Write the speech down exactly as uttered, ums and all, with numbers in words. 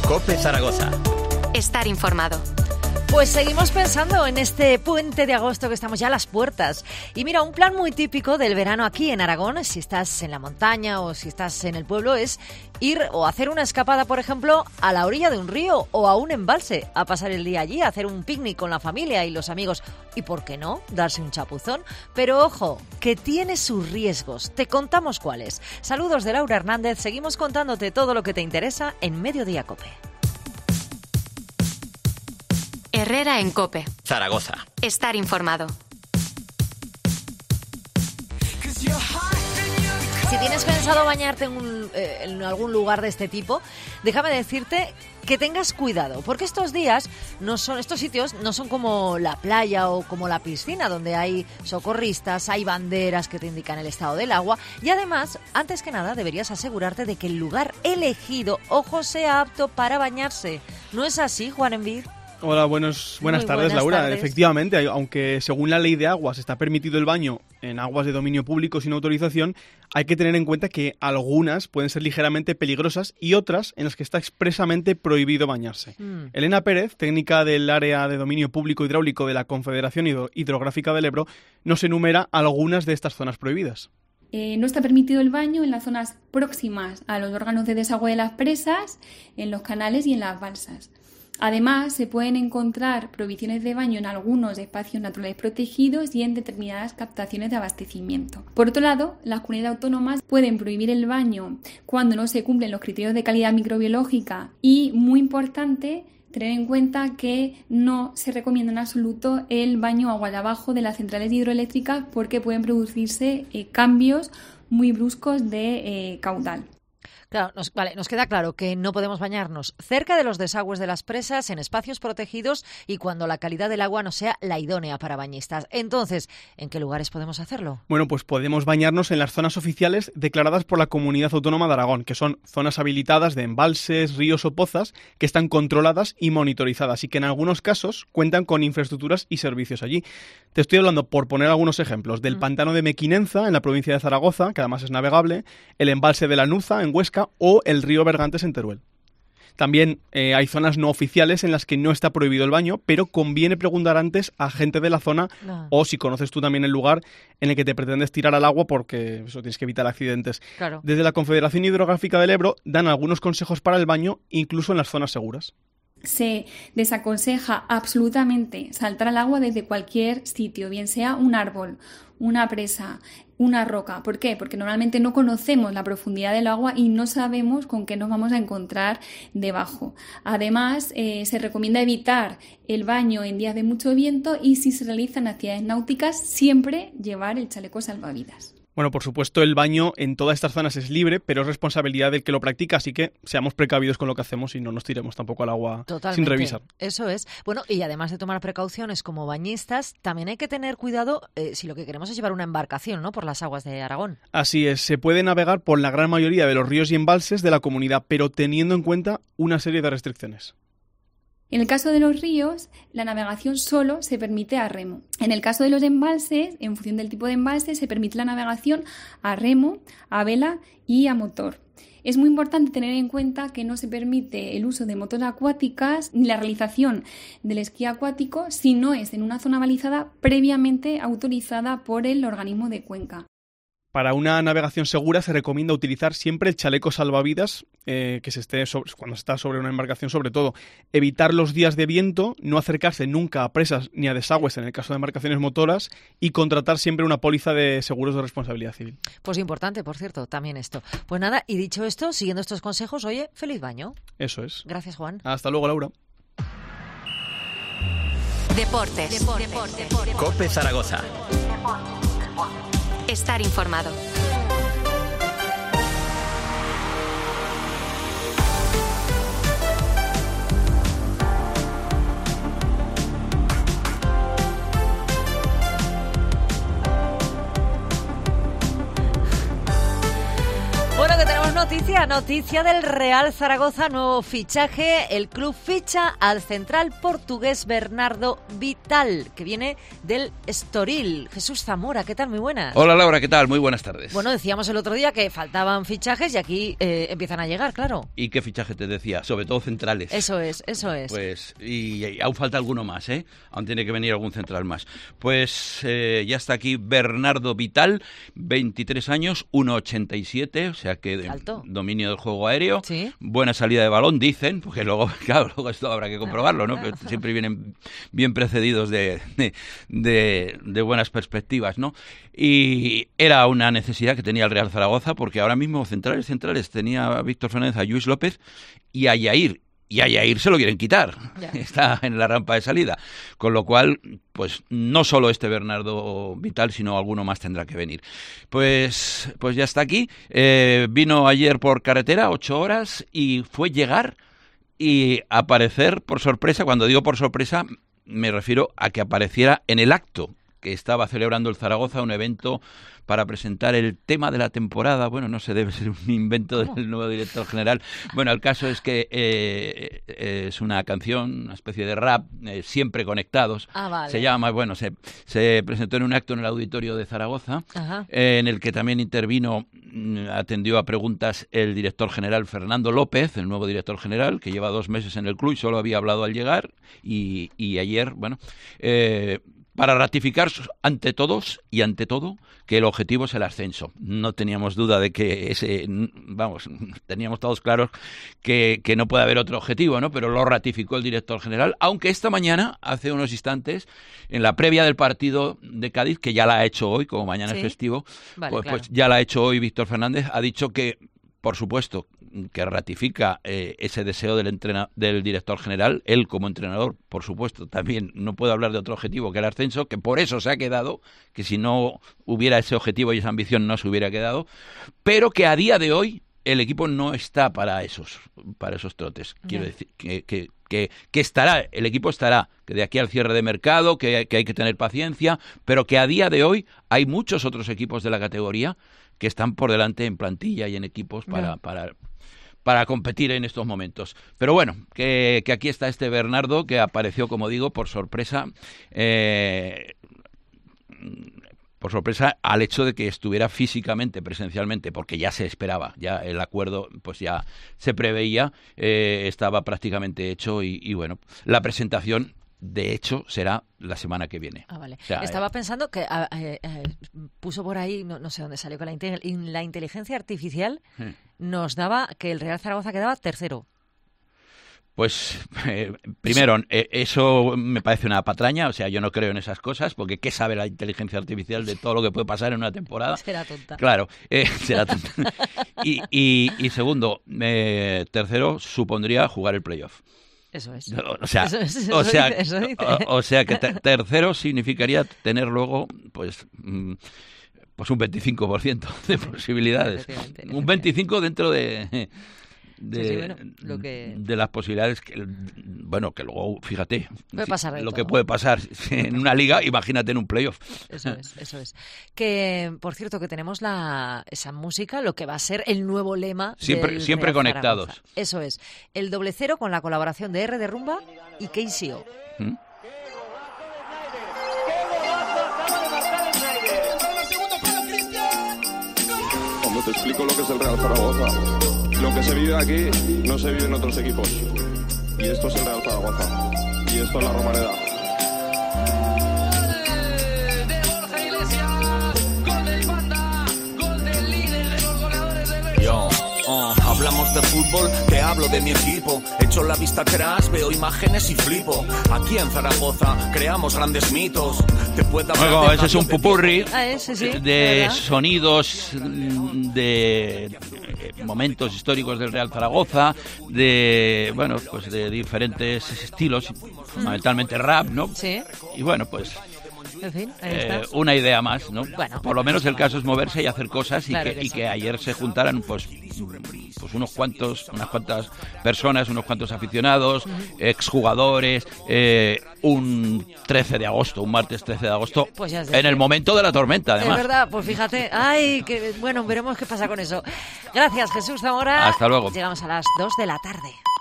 COPE Zaragoza. Estar informado. Pues seguimos pensando en este puente de agosto que estamos ya a las puertas. Y mira, un plan muy típico del verano aquí en Aragón, si estás en la montaña o si estás en el pueblo, es ir o hacer una escapada, por ejemplo, a la orilla de un río o a un embalse, a pasar el día allí, a hacer un picnic con la familia y los amigos. Y, ¿por qué no?, darse un chapuzón. Pero ojo, que tiene sus riesgos. Te contamos cuáles. Saludos de Laura Hernández. Seguimos contándote todo lo que te interesa en Mediodía COPE. Herrera en COPE. Zaragoza. Estar informado. Si tienes pensado bañarte en, un, eh, en algún lugar de este tipo, déjame decirte que tengas cuidado, porque estos días no son, estos sitios no son como la playa o como la piscina, donde hay socorristas, hay banderas que te indican el estado del agua, y además, antes que nada, deberías asegurarte de que el lugar elegido, ojo, sea apto para bañarse. ¿No es así, Juan Envid? Hola, buenos, buenas Muy tardes, buenas Laura. tardes. Efectivamente, aunque según la ley de aguas está permitido el baño en aguas de dominio público sin autorización, hay que tener en cuenta que algunas pueden ser ligeramente peligrosas y otras en las que está expresamente prohibido bañarse. Mm. Elena Pérez, técnica del área de dominio público hidráulico de la Confederación Hidro- Hidrográfica del Ebro, nos enumera algunas de estas zonas prohibidas. Eh, no está permitido el baño en las zonas próximas a los órganos de desagüe de las presas, en los canales y en las balsas. Además, se pueden encontrar prohibiciones de baño en algunos espacios naturales protegidos y en determinadas captaciones de abastecimiento. Por otro lado, las comunidades autónomas pueden prohibir el baño cuando no se cumplen los criterios de calidad microbiológica y, muy importante, tener en cuenta que no se recomienda en absoluto el baño agua de abajo de las centrales hidroeléctricas porque pueden producirse eh, cambios muy bruscos de eh, caudal. Claro, nos, vale, nos queda claro que no podemos bañarnos cerca de los desagües de las presas, en espacios protegidos y cuando la calidad del agua no sea la idónea para bañistas. Entonces, ¿en qué lugares podemos hacerlo? Bueno, pues podemos bañarnos en las zonas oficiales declaradas por la Comunidad Autónoma de Aragón, que son zonas habilitadas de embalses, ríos o pozas que están controladas y monitorizadas y que en algunos casos cuentan con infraestructuras y servicios allí. Te estoy hablando, por poner algunos ejemplos, del mm. pantano de Mequinenza, en la provincia de Zaragoza, que además es navegable, el embalse de la Nuza, en Huesca, o el río Bergantes en Teruel. También eh, hay zonas no oficiales en las que no está prohibido el baño, pero conviene preguntar antes a gente de la zona no. o si conoces tú también el lugar en el que te pretendes tirar al agua porque eso tienes que evitar accidentes. Claro. Desde la Confederación Hidrográfica del Ebro dan algunos consejos para el baño, incluso en las zonas seguras. Se desaconseja absolutamente saltar al agua desde cualquier sitio, bien sea un árbol, una presa, una roca. ¿Por qué? Porque normalmente no conocemos la profundidad del agua y no sabemos con qué nos vamos a encontrar debajo. Además, eh, se recomienda evitar el baño en días de mucho viento y si se realizan actividades náuticas, siempre llevar el chaleco salvavidas. Bueno, por supuesto, el baño en todas estas zonas es libre, pero es responsabilidad del que lo practica, así que seamos precavidos con lo que hacemos y no nos tiremos tampoco al agua Totalmente. Sin revisar. Eso es. Bueno, y además de tomar precauciones como bañistas, también hay que tener cuidado eh, si lo que queremos es llevar una embarcación, ¿no?, por las aguas de Aragón. Así es, se puede navegar por la gran mayoría de los ríos y embalses de la comunidad, pero teniendo en cuenta una serie de restricciones. En el caso de los ríos, la navegación solo se permite a remo. En el caso de los embalses, en función del tipo de embalse, se permite la navegación a remo, a vela y a motor. Es muy importante tener en cuenta que no se permite el uso de motos acuáticas ni la realización del esquí acuático si no es en una zona balizada previamente autorizada por el organismo de Cuenca. Para una navegación segura se recomienda utilizar siempre el chaleco salvavidas eh, que se esté sobre, cuando se está sobre una embarcación, sobre todo. Evitar los días de viento, no acercarse nunca a presas ni a desagües en el caso de embarcaciones motoras y contratar siempre una póliza de seguros de responsabilidad civil. Pues importante, por cierto, también esto. Pues nada, y dicho esto, siguiendo estos consejos, oye, feliz baño. Eso es. Gracias, Juan. Hasta luego, Laura. Deportes. Deportes. Deportes. COPE Zaragoza. Estar informado. Bueno, que tenemos noticia, noticia del Real Zaragoza, nuevo fichaje. El club ficha al central portugués Bernardo Vital, que viene del Estoril. Jesús Zamora, ¿qué tal? Muy buenas. Hola Laura, ¿qué tal? Muy buenas tardes. Bueno, decíamos el otro día que faltaban fichajes y aquí eh, empiezan a llegar, claro. ¿Y qué fichaje te decía? Sobre todo centrales. Eso es, eso es. Pues, y, y aún falta alguno más, ¿eh? Aún tiene que venir algún central más. Pues eh, ya está aquí Bernardo Vital, veintitrés años, uno ochenta y siete, o sea que Alto. Dominio del juego aéreo, ¿Sí? Buena salida de balón, dicen, porque luego, claro, luego esto habrá que comprobarlo, ¿no? Pero siempre vienen bien precedidos de, de, de, de buenas perspectivas, ¿no? Y era una necesidad que tenía el Real Zaragoza, porque ahora mismo centrales centrales tenía a Víctor Fernández, a Lluís López y a Yair. Y a Yair se lo quieren quitar, ya. Está en la rampa de salida, con lo cual, pues no solo este Bernardo Vital, sino alguno más tendrá que venir. Pues, pues ya está aquí, eh, vino ayer por carretera, ocho horas, y fue llegar y aparecer por sorpresa. Cuando digo por sorpresa, me refiero a que apareciera en el acto que estaba celebrando el Zaragoza, un evento para presentar el tema de la temporada. Bueno, no sé, debe ser un invento ¿Cómo? del nuevo director general. Bueno, el caso es que eh, es una canción, una especie de rap, eh, Siempre Conectados. Ah, vale. Se llama, bueno, se, se presentó en un acto en el auditorio de Zaragoza, eh, en el que también intervino, atendió a preguntas el director general Fernando López, el nuevo director general, que lleva dos meses en el club y solo había hablado al llegar, y, y ayer, bueno... Eh, para ratificar ante todos y ante todo que el objetivo es el ascenso. No teníamos duda de que ese, vamos, teníamos todos claros que, que no puede haber otro objetivo, ¿no? Pero lo ratificó el director general, aunque esta mañana, hace unos instantes, en la previa del partido de Cádiz, que ya la ha hecho hoy, como mañana ¿Sí? es festivo, Vale, pues, claro. pues ya la ha hecho hoy Víctor Fernández, ha dicho que, por supuesto, que ratifica eh, ese deseo del, entrena- del director general. Él, como entrenador, por supuesto, también no puede hablar de otro objetivo que el ascenso, que por eso se ha quedado, que si no hubiera ese objetivo y esa ambición no se hubiera quedado, pero que a día de hoy el equipo no está para esos, para esos trotes. Quiero Ya. decir que, que, que, que estará, el equipo estará, que de aquí al cierre de mercado, que, que hay que tener paciencia, pero que a día de hoy hay muchos otros equipos de la categoría que están por delante en plantilla y en equipos para... Ya. para para competir en estos momentos. Pero bueno, que, que aquí está este Bernardo, que apareció, como digo, por sorpresa, eh, por sorpresa al hecho de que estuviera físicamente, presencialmente, porque ya se esperaba, ya el acuerdo pues ya se preveía, eh, estaba prácticamente hecho y, y bueno, la presentación de hecho será la semana que viene. Ah, vale. O sea, Estaba eh, pensando que eh, eh, eh, puso por ahí, no, no sé dónde salió, que la, inte- la inteligencia artificial hmm. nos daba que el Real Zaragoza quedaba tercero. Pues, eh, primero, eh, eso me parece una patraña, o sea, yo no creo en esas cosas, porque ¿qué sabe la inteligencia artificial de todo lo que puede pasar en una temporada? Será tonta. Claro, eh, será tonta. y, y, y segundo, eh, tercero, supondría jugar el playoff. Eso es. O sea, Eso es, eso o sea, dice, eso dice. O, o sea que ter- tercero significaría tener luego, pues... Mm, pues un veinticinco por ciento de posibilidades. Efectivamente, Un veinticinco por ciento dentro de... De, Sí, sí, bueno, lo que- de las posibilidades que, bueno, que luego, fíjate, Puede si- pasar de lo todo. que puede pasar en una liga, imagínate en un playoff. Eso es, eso es. Que, por cierto, que tenemos la esa música, lo que va a ser el nuevo lema Siempre- del siempre Real conectados. Zaragoza. Eso es. El doble cero con la colaboración de R de Rumba y K C O. ¿Mm? Cuando te explico lo que es el Real Zaragoza, lo que se vive aquí no se vive en otros equipos. Y esto es el Real Zaragoza. Y esto es la Romareda. Yo, uh, hablamos de fútbol, te hablo de mi equipo. Echo la vista atrás, veo imágenes y flipo. Aquí en Zaragoza creamos grandes mitos. Te puedo hablar Luego, de ese es un Fabio pupurri Ah, ese sí, de ¿verdad? sonidos, de eh, momentos históricos del Real Zaragoza, de, bueno, pues de diferentes estilos, fundamentalmente rap, ¿no? Sí. Y bueno, pues En fin, ahí eh, está. una idea más, ¿no? Bueno. Por lo menos el caso es moverse y hacer cosas y, Claro que, que y sí. que ayer se juntaran pues, pues unos cuantos, unas cuantas personas, unos cuantos aficionados, exjugadores, eh, un trece de agosto, un martes trece de agosto, Pues ya es en decir. el momento de la tormenta, Es además. verdad, pues fíjate. Ay, que bueno, veremos qué pasa con eso. Gracias, Jesús Zamora. Hasta luego. Llegamos a las dos de la tarde.